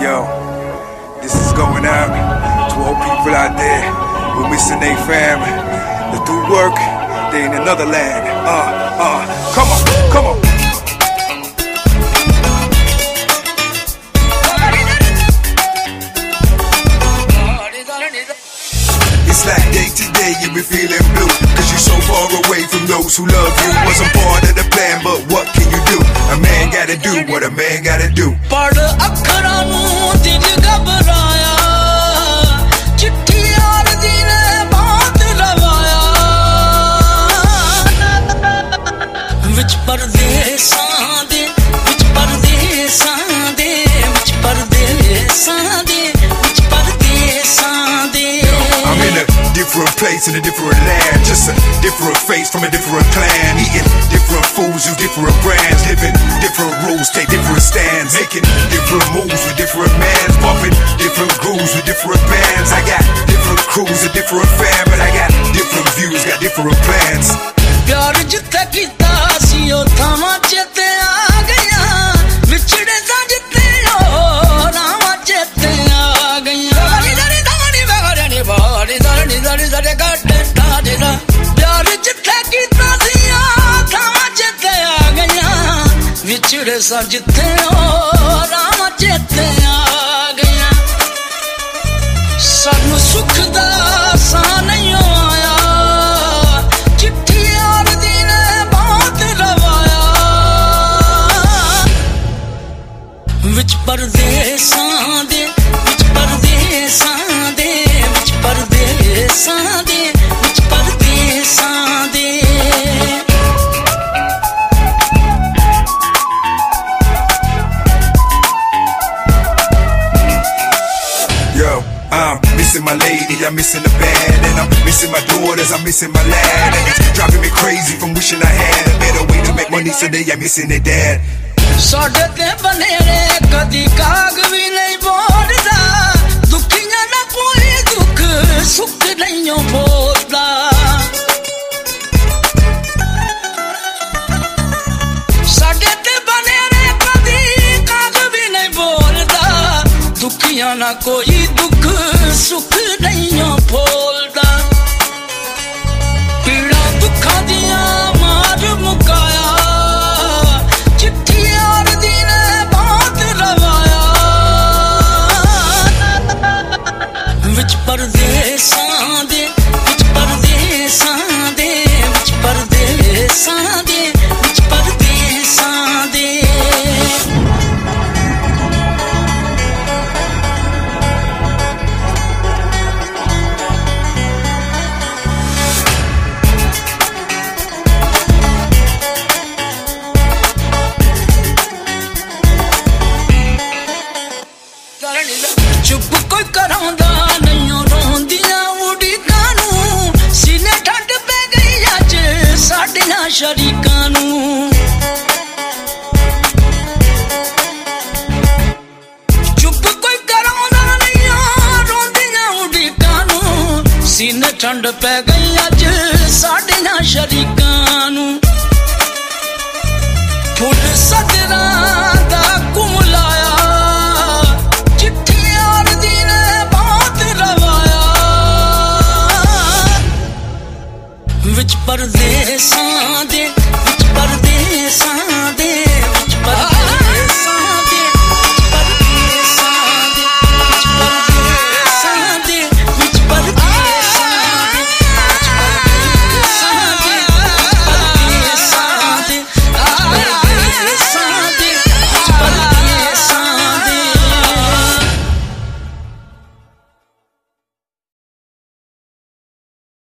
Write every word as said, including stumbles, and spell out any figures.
Yo, this is going out to all people out there who missing their family. They do work, they in another land. Uh, uh, come on, come on. It's like day to day you be feeling blue, cause you're so far away from those who love you. Wasn't part of the plan, but what can you do? A man gotta do what a man gotta do. Different place in a different land, just a different face from a different clan. Eating different foods, use different brands, living different rules, take different stands, making different moves with different mans, bumping different grooves with different bands. I got different crews, a different fam, but I got different views, got different plans. प्यार जितना किता सियो थामा चेते आ गया, विछड़े सा जितने हो रामा चेते आ गया. प्यार जिथे कीता सिया थावा चेते आ गया, विछड़े सा जिथे हो रामा चेते आ गया. सानू सुख दा सा नहीं आया, चिट्ठी यार दी ने बहुत रवाया. विच परदेसां दे विच परदेसां दे विच परदेसां दे विच परदेसां दे. Yo, I'm missing my lady, I'm missing the band, and I'm missing my daughters, I'm missing my lad, and it's driving me crazy from wishing I had a better way to make money, so they I'm missing their dad. साढ़े ते बनेरे कदी काग भी नहीं बोलदा, दुखियां ना कोई दुख सुख नहीं बोलदा. साढ़े ते बनेरे कदी काग भी नहीं बोलदा, दुखियां ना कोई दुख सुख नहीं बोलदा. पीड़ा दुखा दिया मार मुकाया, परदेसां दे विच परदेसां दे विच परदेसां दे विच परदेसां दे. चुप कोई करांदा शरीकां नूं, चुप कोई करांदा नहीं रोंदियां उड़ीकां नूं, सीने ठंड पै गई अज साडियां शरीकां नूं. फुल सदरां दा कुमलाया, चिट्ठी यार दी ने बहुत रवाया. विच परदेसां दे विच परदेसां